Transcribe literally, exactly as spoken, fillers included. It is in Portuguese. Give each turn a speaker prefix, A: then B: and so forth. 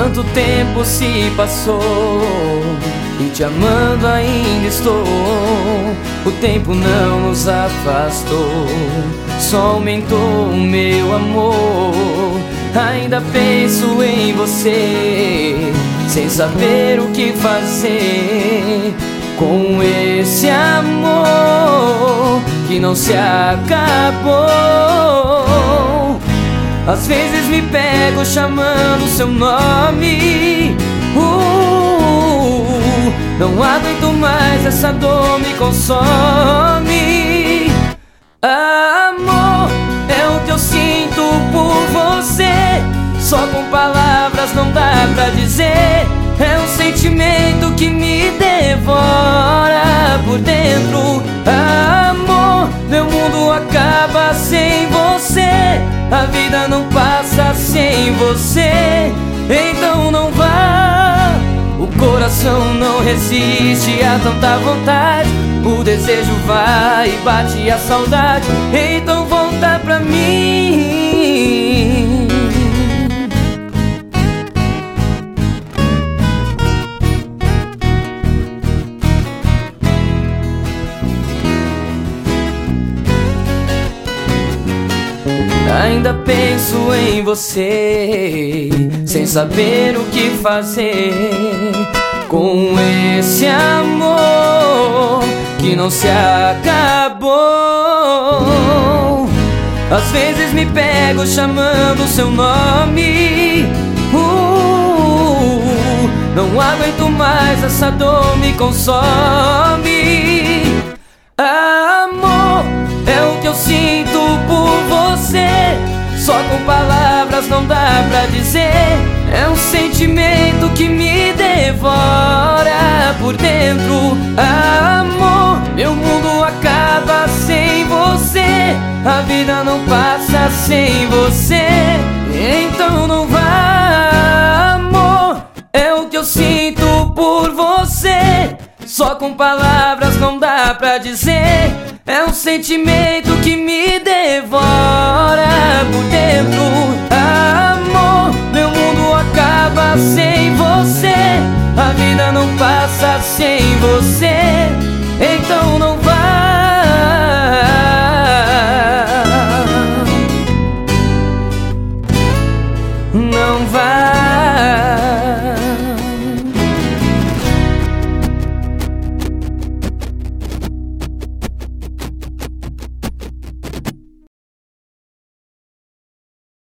A: Quanto tempo se passou e te amando ainda estou. O tempo não nos afastou, só aumentou o meu amor. Ainda penso em você, sem saber o que fazer com esse amor que não se acabou. Às vezes me pego chamando seu nome, uh, não aguento mais, essa dor me consome. Amor, é o que eu sinto por você, só com palavras não dá pra dizer. É um sentimento que me devora por dentro. Amor, meu mundo acaba sem você, a vida não passa sem você. Então não vá, o coração não resiste a tanta vontade. O desejo vai e bate a saudade. Então volta pra mim. Ainda penso em você, sem saber o que fazer com esse amor que não se acabou. Às vezes me pego chamando seu nome, uh, não aguento mais, essa dor me consome. Amor, é o que eu sinto por você, só com palavras não dá pra dizer. É um sentimento que me devora por dentro. Amor, meu mundo acaba sem você, a vida não passa sem você. Então não vá, amor, é o que eu sinto por você, só com palavras não dá pra dizer. É um sentimento que me devora por dentro. Amor, meu mundo acaba sem você, a vida não passa sem você. Então não vá, não vá.